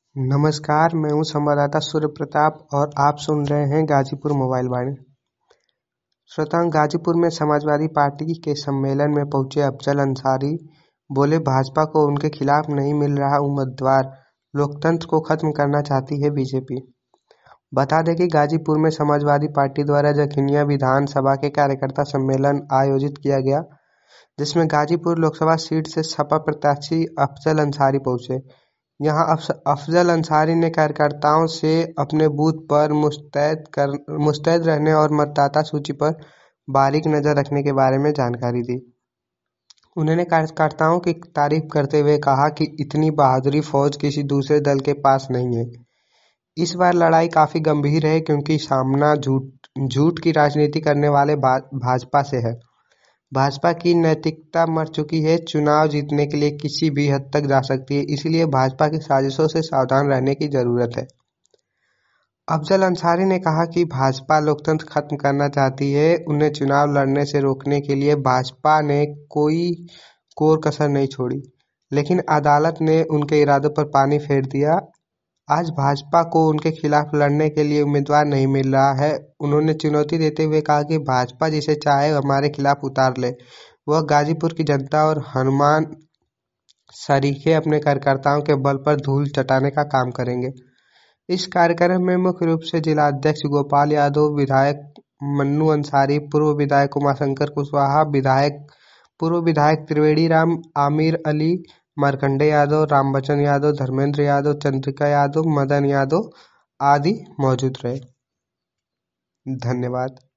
नमस्कार, मैं हूं संवाददाता सूर्य प्रताप और आप सुन रहे हैं गाजीपुर मोबाइल वाणी। श्रोताओं, गाजीपुर में समाजवादी पार्टी के सम्मेलन में पहुंचे अफजल अंसारी बोले, भाजपा को उनके खिलाफ नहीं मिल रहा उम्मीदवार, लोकतंत्र को खत्म करना चाहती है बीजेपी। बता दें कि गाजीपुर में समाजवादी पार्टी द्वारा जखनिया विधानसभा के कार्यकर्ता सम्मेलन आयोजित किया गया, जिसमें गाजीपुर लोकसभा सीट से सपा प्रत्याशी अफजल अंसारी पहुंचे। यहां अफजल अंसारी ने कार्यकर्ताओं से अपने बूथ पर मुस्तैद रहने और मतदाता सूची पर बारीक नजर रखने के बारे में जानकारी दी। उन्होंने कार्यकर्ताओं की तारीफ करते हुए कहा कि इतनी बहादुरी फौज किसी दूसरे दल के पास नहीं है। इस बार लड़ाई काफी गंभीर है क्योंकि सामना झूठ की राजनीति करने वाले भाजपा से है। भाजपा की नैतिकता मर चुकी है, चुनाव जीतने के लिए किसी भी हद तक जा सकती है, इसलिए भाजपा की साजिशों से सावधान रहने की जरूरत है। अफजल अंसारी ने कहा कि भाजपा लोकतंत्र खत्म करना चाहती है। उन्हें चुनाव लड़ने से रोकने के लिए भाजपा ने कोई कोर कसर नहीं छोड़ी, लेकिन अदालत ने उनके इरादों पर पानी फेर दिया। आज भाजपा को उनके खिलाफ लड़ने के लिए उम्मीदवार नहीं मिल रहा है। उन्होंने चुनौती देते हुए कहा कि भाजपा जिसे चाहे हमारे खिलाफ उतार ले, वह गाजीपुर की जनता और हनुमान सरीखे अपने कार्यकर्ताओं के बल पर धूल चटाने का काम करेंगे। इस कार्यक्रम में मुख्य रूप से जिला अध्यक्ष गोपाल यादव, विधायक मन्नू अंसारी, पूर्व विधायक उमाशंकर कुशवाहा, पूर्व विधायक त्रिवेणी राम, आमिर अली, मार्कंडे यादव, रामबचन यादव, धर्मेंद्र यादव, चंद्रिका यादव, मदन यादव आदि मौजूद रहे। धन्यवाद।